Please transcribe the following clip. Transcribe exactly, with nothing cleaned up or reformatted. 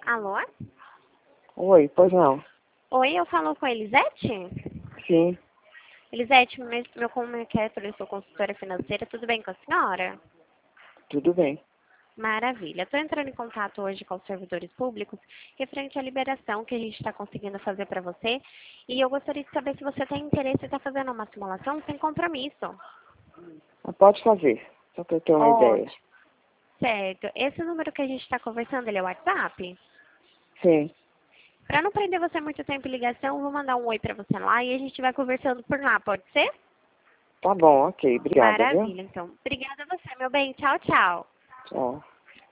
Alô? Oi, pois não. Oi, eu falo com a Elisete? Sim, Elisete, meu, meu nome é Kéfera, eu sou consultora financeira, tudo bem com a senhora? tudo bem. Maravilha. Estou entrando em contato hoje com os servidores públicos referente à liberação que a gente está conseguindo fazer para você. E eu gostaria de saber se você tem interesse em estar fazendo uma simulação sem compromisso. Ah, pode fazer, só para eu ter uma ideia. Ótimo. Certo. Esse número que a gente está conversando, ele é o WhatsApp? Sim, Para não prender você muito tempo em ligação, eu vou mandar um oi para você lá e a gente vai conversando por lá, pode ser? tá bom, ok. Obrigada, viu? Maravilha, então. Obrigada a você, meu bem. Tchau, tchau. Tchau.